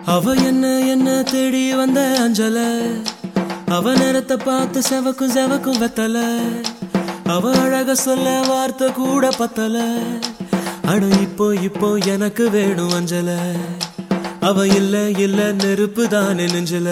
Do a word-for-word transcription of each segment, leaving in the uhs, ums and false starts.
அவ என்ன என்ன தேடி வந்த அஞ்சல அவ நேரத்தை பார்த்து செவக்கும் செவக்கும் வெத்தல அவ அழக சொல்ல வார்த்தை கூட பத்தல அடு இப்போ இப்போ எனக்கு வேணும் அஞ்சல அவ இல்ல இல்ல நெருப்பு தானே நெஞ்சல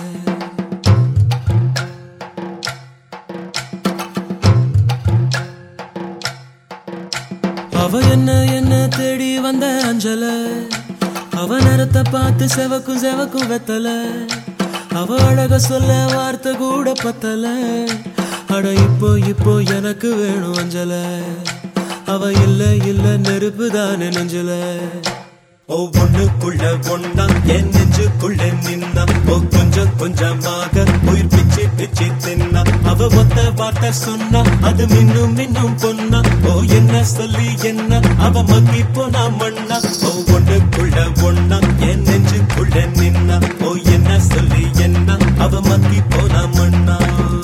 அவ என்ன என்ன தேடி வந்த அஞ்சல அவ நேரத்தை பார்த்து செவக்கும் செவக்கும் வெத்தல அவ அழக சொல்ல வார்த்தை கூட பத்தல அட இப்போ இப்போ எனக்கு வேணும் அஞ்சல அவ இல்ல இல்ல நெருப்பு தானே நெஞ்சல ஒவ்வொன்னுக்குள்ள ஒன்னா என் நெஞ்சுக்குள்ள நின்னா ஓ கொஞ்சம் கொஞ்சமாக உயிர் பிச்சு பிச்சு தின்னா அவ ஒத்த வார்த்தை சொன்னா அது மின்னும் மின்னும் பொன்னா ஓ என்ன சொல்லி என்ன அவ மக்கி போனா மண்ணா ஒவ்வொன்னுக்குள்ள ஒன்னா என் நெஞ்சுக்குள்ள நின்னா ஓ என்ன சொல்லி என்ன அவ மக்கி போனா மண்ணா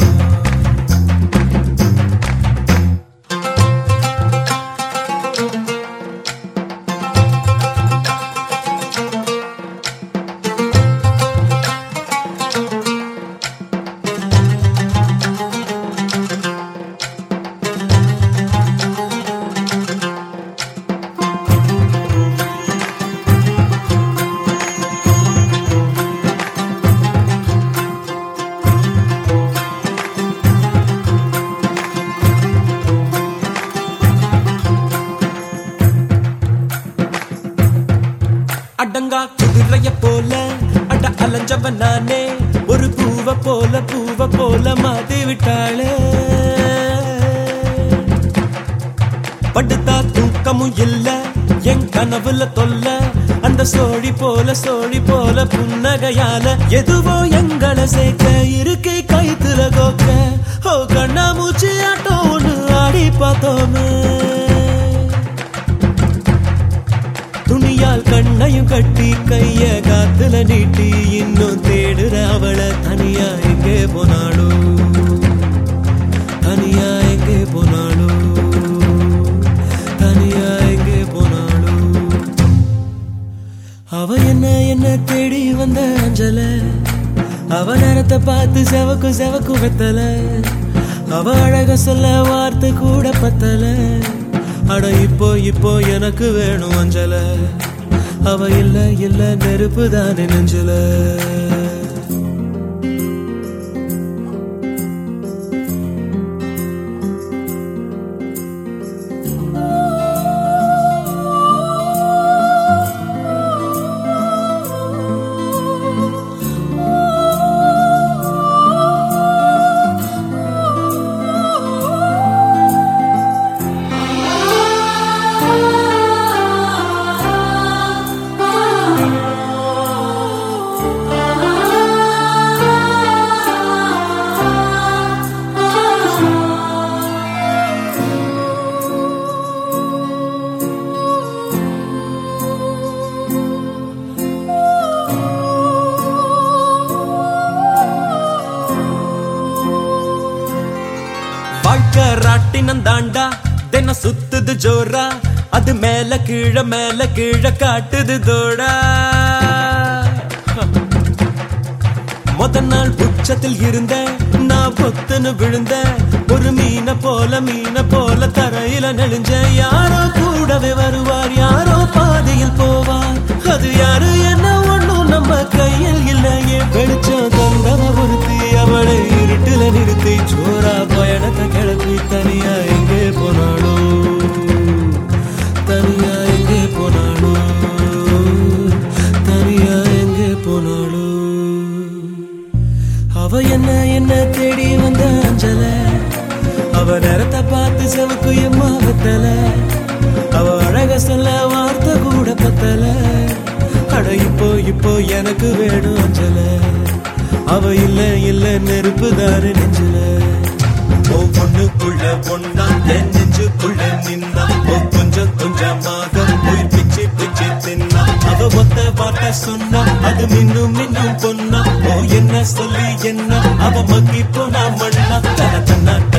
அடங்கா குதிரைய போல அட அலைஞ்சவன் நானே ஒரு பூவ போல பூவ போல மாத்தி விட்டாளே படுத்தா தூக்கமும் இல்ல என் கனவுல தொல்ல அந்த சோழி போல சோழி போல புன்னகையால எதுவோ எங்களை சேர்க்க இருக்கை கைத்துல கோக்க ஓ கண்ணா மூச்சு ஆட்டம் ஒண்ணு ஆடி பார்த்தோமே துணியால் கண்ணையும் கட்டி கைய காத்துல நீட்டி இன்னும் தேடுற அவளை தனியா எங்கே போனாளோ தனியா எங்கே போனாளோ தனியா எங்கே போனாளோ அவ என்ன என்ன தேடி வந்த அஞ்சல அவ நேரத்தை பார்த்து செவக்கும் செவக்கும் வெத்தல அவ அழக சொல்ல வார்த்தை கூட பத்தல அட இப்போ இப்போ எனக்கு வேணும் அஞ்சல அவ இல்ல இல்ல நெருப்பு தானே நெஞ்சல வாழ்க்கை ராட்டினம் தாண்டா தினம் சுத்துது ஜோரா அது மேல கீழ மேல கீழ காட்டுது தோடா முத நாள் உச்சத்தில் இருந்த நான் பொத்துன்னு விழுந்த ஒரு மீனை போல மீனை போல தரையில நெளிஞ்ச யாரோ கூடவே வருவார் யாரோ பாதையில் போவார் அது யாரு என்ன ஒண்ணும் நம்ம கையில் இல்லையே வெளிச்சம் தந்தவ ஒருத்தி அவளை இருட்டுல நிறுத்தி ஜோரா பயணத்தை கிளப்பி தனியா எங்கே போனாளோ தனியா எங்கே போனாளோ தனியா எங்கே போனாளோ அவ என்ன என்ன தேடி வந்த அஞ்சல அவ நேரத்தை பார்த்து செவக்கு எம்மா வெத்தல அவ அழக சொல்ல வார்த்தை கூட பத்தல அட இப்போ இப்போ எனக்கு வேணும் அஞ்சல அவ இல்ல இல்ல நெருப்பு தாரு நெஞ்சல ஒவ்வொன்னுக்குள்ள ஒன்னா என் நெஞ்சுக்குள்ள நின்னா ஓ கொஞ்சம் கொஞ்சமாக உயிர் பிச்சு பிச்சு தின்னா அவ ஒத்த வார்த்தை சொன்னா அது மின்னும் மின்னும் பொன்னா ஓ என்ன சொல்லி என்ன அவ மக்கி போனா மண்ணா தன தன்னா